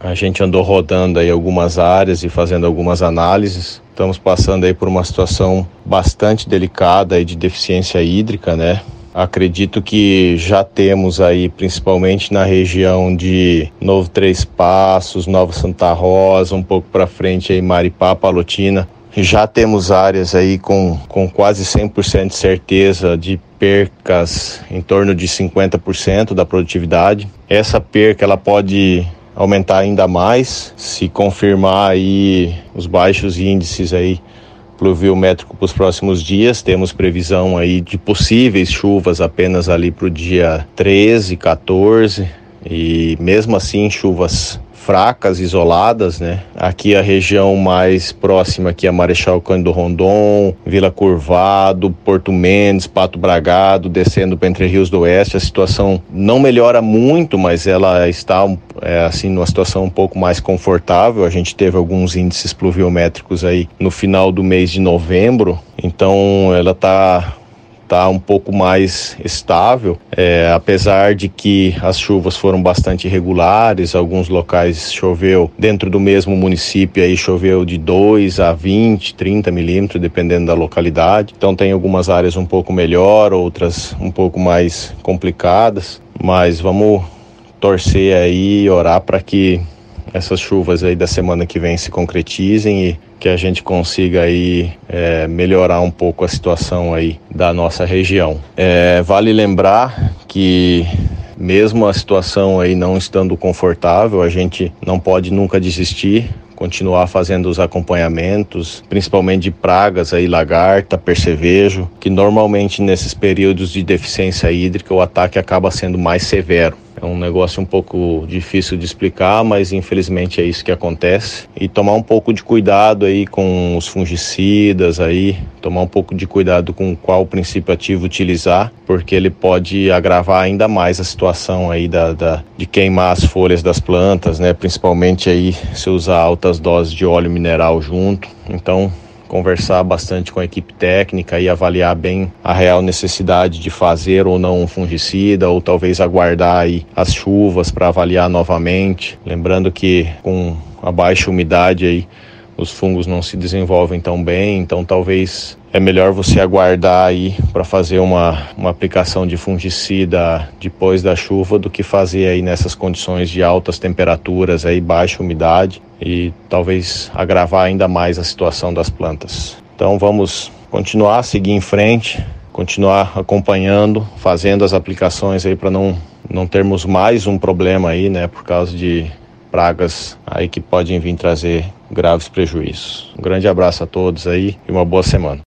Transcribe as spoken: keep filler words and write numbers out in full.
A gente andou rodando aí algumas áreas e fazendo algumas análises. Estamos passando aí por uma situação bastante delicada aí de deficiência hídrica, né? Acredito que já temos aí, principalmente na região de Novo Três Passos, Nova Santa Rosa, um pouco para frente aí Maripá, Palotina. Já temos áreas aí com, com quase cem por cento de certeza de percas em torno de cinquenta por cento da produtividade. Essa perca ela pode aumentar ainda mais se confirmar aí os baixos índices aí pluviométrico para os próximos dias. Temos previsão aí de possíveis chuvas apenas ali para o dia treze, quatorze e mesmo assim chuvas fracas, isoladas, né? Aqui a região mais próxima aqui é Marechal Cândido Rondon, Vila Curvado, Porto Mendes, Pato Bragado, descendo para Entre Rios do Oeste. A situação não melhora muito, mas ela está é, assim numa situação um pouco mais confortável. A gente teve alguns índices pluviométricos aí no final do mês de novembro, então ela está Está um pouco mais estável, é, apesar de que as chuvas foram bastante irregulares. Alguns locais choveu dentro do mesmo município, aí choveu de dois a vinte, trinta milímetros, dependendo da localidade. Então tem algumas áreas um pouco melhor, outras um pouco mais complicadas, mas vamos torcer aí e orar para que essas chuvas aí da semana que vem se concretizem e que a gente consiga aí é, melhorar um pouco a situação aí da nossa região. É, vale lembrar que mesmo a situação aí não estando confortável, a gente não pode nunca desistir, continuar fazendo os acompanhamentos, principalmente de pragas aí, lagarta, percevejo, que normalmente nesses períodos de deficiência hídrica o ataque acaba sendo mais severo. É um negócio um pouco difícil de explicar, mas infelizmente é isso que acontece. E tomar um pouco de cuidado aí com os fungicidas aí, tomar um pouco de cuidado com qual princípio ativo utilizar, porque ele pode agravar ainda mais a situação aí da, da, de queimar as folhas das plantas, né? Principalmente aí se usar altas doses de óleo mineral junto. Então, conversar bastante com a equipe técnica e avaliar bem a real necessidade de fazer ou não um fungicida, ou talvez aguardar aí as chuvas para avaliar novamente. Lembrando que com a baixa umidade aí os fungos não se desenvolvem tão bem, então talvez é melhor você aguardar aí para fazer uma, uma aplicação de fungicida depois da chuva do que fazer aí nessas condições de altas temperaturas aí, baixa umidade e talvez agravar ainda mais a situação das plantas. Então vamos continuar, seguir em frente, continuar acompanhando, fazendo as aplicações aí para não, não termos mais um problema aí, né, por causa de pragas aí que podem vir trazer graves prejuízos. Um grande abraço a todos aí e uma boa semana.